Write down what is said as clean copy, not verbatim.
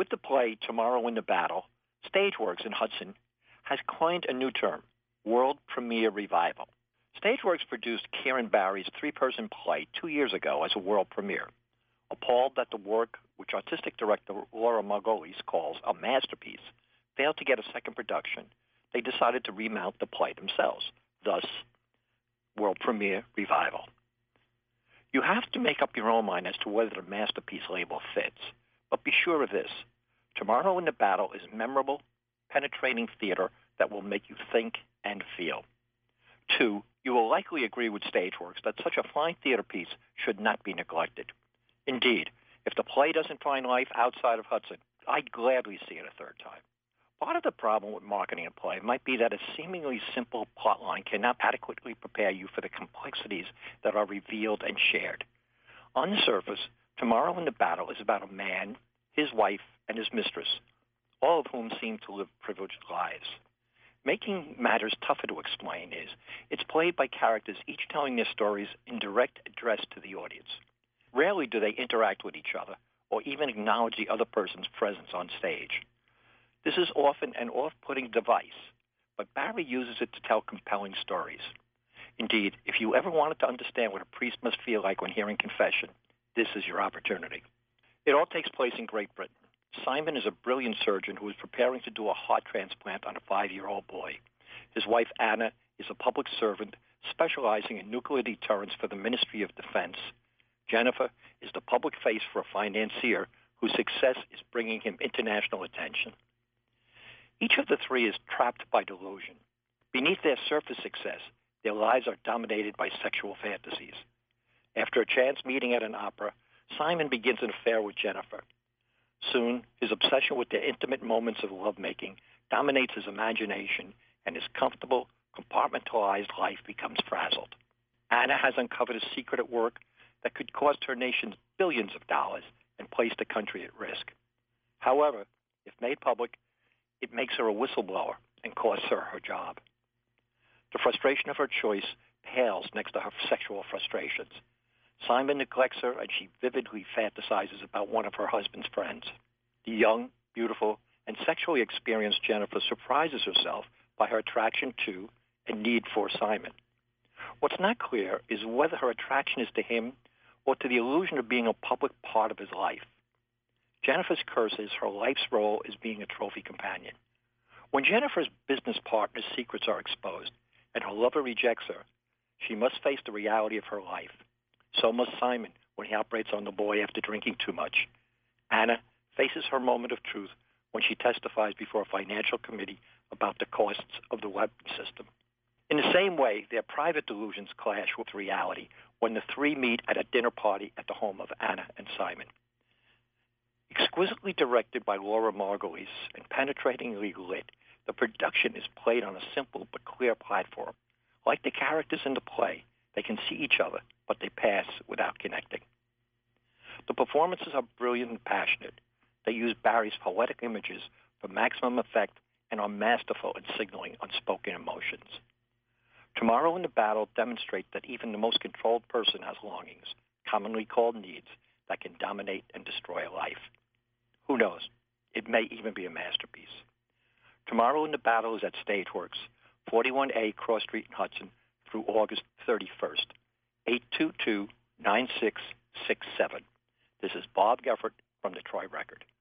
With the play Tomorrow in the Battle, Stageworks in Hudson has coined a new term, world premiere revival. Stageworks produced Kieran Barry's three-person play 2 years ago as a world premiere. Appalled that the work, which artistic director Laura Margolis calls a masterpiece, failed to get a second production, they decided to remount the play themselves, thus world premiere revival. You have to make up your own mind as to whether the masterpiece label fits, but be sure of this. Tomorrow in the Battle is memorable, penetrating theater that will make you think and feel. 2, you will likely agree with Stageworks that such a fine theater piece should not be neglected. Indeed, if the play doesn't find life outside of Hudson, I'd gladly see it a third time. Part of the problem with marketing a play might be that a seemingly simple plotline cannot adequately prepare you for the complexities that are revealed and shared. On the surface, Tomorrow in the Battle is about a man, his wife, and his mistress, all of whom seem to live privileged lives. Making matters tougher to explain is it's played by characters each telling their stories in direct address to the audience. Rarely do they interact with each other or even acknowledge the other person's presence on stage. This is often an off-putting device, but Barry uses it to tell compelling stories. Indeed, if you ever wanted to understand what a priest must feel like when hearing confession, this is your opportunity. It all takes place in Great Britain. Simon is a brilliant surgeon who is preparing to do a heart transplant on a 5-year-old boy. His wife, Anna, is a public servant specializing in nuclear deterrence for the Ministry of Defense. Jennifer is the public face for a financier whose success is bringing him international attention. Each of the three is trapped by delusion. Beneath their surface success, their lives are dominated by sexual fantasies. After a chance meeting at an opera, Simon begins an affair with Jennifer. Soon, his obsession with their intimate moments of lovemaking dominates his imagination, and his comfortable, compartmentalized life becomes frazzled. Anna has uncovered a secret at work that could cost her nation billions of dollars and place the country at risk. However, if made public, it makes her a whistleblower and costs her her job. The frustration of her choice pales next to her sexual frustrations. Simon neglects her, and she vividly fantasizes about one of her husband's friends. The young, beautiful, and sexually experienced Jennifer surprises herself by her attraction to and need for Simon. What's not clear is whether her attraction is to him or to the illusion of being a public part of his life. Jennifer's curse is her life's role as being a trophy companion. When Jennifer's business partner's secrets are exposed and her lover rejects her, she must face the reality of her life. So must Simon when he operates on the boy after drinking too much. Anna faces her moment of truth when she testifies before a financial committee about the costs of the weapon system. In the same way, their private delusions clash with reality when the three meet at a dinner party at the home of Anna and Simon. Exquisitely directed by Laura Margolis and penetratingly lit, the production is played on a simple but clear platform. Like the characters in the play, they can see each other, but they pass without connecting. The performances are brilliant and passionate. They use Barry's poetic images for maximum effect and are masterful in signaling unspoken emotions. Tomorrow in the Battle demonstrates that even the most controlled person has longings, commonly called needs, that can dominate and destroy a life. Who knows? It may even be a masterpiece. Tomorrow in the Battle is at Stageworks, 41A Cross Street in Hudson, through August 31st, 822-9667. This is Bob Geffert from the Troy Record.